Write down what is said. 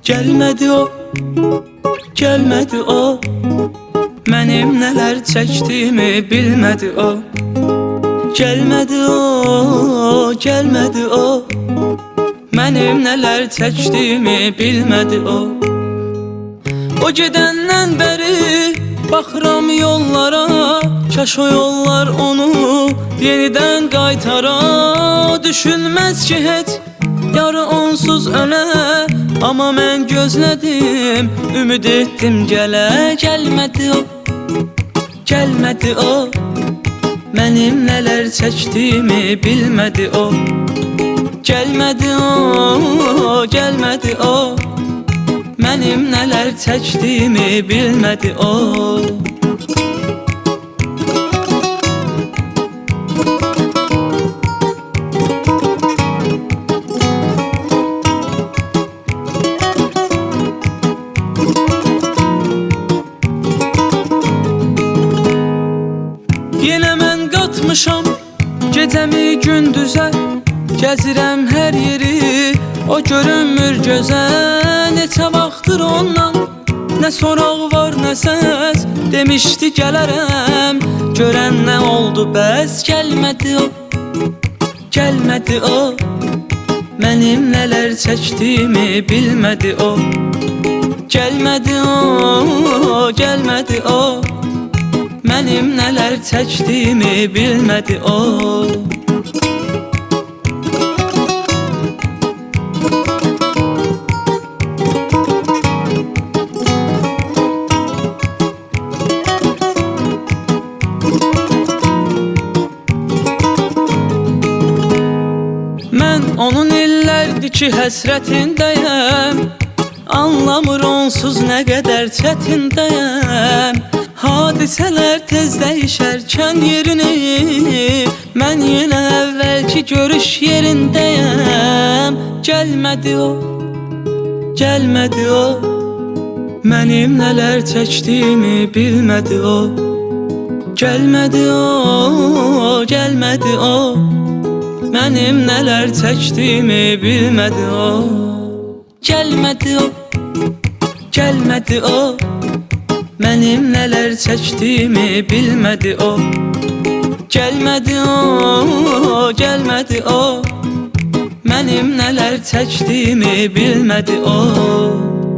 Gelmedi o, gelmedi o. Mənim nələr çəkdiyimi bilmədi o. Gelmedi o, gelmedi o. Mənim nələr çəkdiyimi bilmədi o. O gedəndən bəri baxıram yollara, kaş o yollar onu yenidən qaytara. Düşünməz ki heç yarı onsuz ölə, amma mən gözlədim, ümid etdim gələ. Gəlmədi o, gəlmədi o. Mənim nələr çəkdiyimi bilmədi o. Gəlmədi o, gəlmədi o. Mənim nələr çəkdiyimi bilmədi o. Yenə mən qatmışam gecəmi gündüzə, gəzirəm hər yeri, o görünmür gözə. Neçə vaxtdır ondan nə soraq var nə səs, demişdi gələrəm, görən nə oldu bəs. Gəlmədi o, gəlmədi o. Mənim nələr çəkdiyimi bilmədi o. Gəlmədi o, gəlmədi o. Mənim nələr çəkdiyimi bilmədi o. Mən onun illərdir ki həsrətindəyəm, anlamır onsuz nə qədər çətindəyəm. Hadisələr tez dəyişərkən yerini, mən yenə əvvəlki görüş yerindəyəm. Gəlmədi o, gəlmədi o. Mənim nələr çəkdiyimi bilmədi o. Gəlmədi o, gəlmədi o. Mənim nələr çəkdiyimi bilmədi o. Gəlmədi o, gəlmədi o. Mənim nələr çəkdiyimi bilmədi o. Gəlmədi o, gəlmədi o. Mənim nələr çəkdiyimi bilmədi o.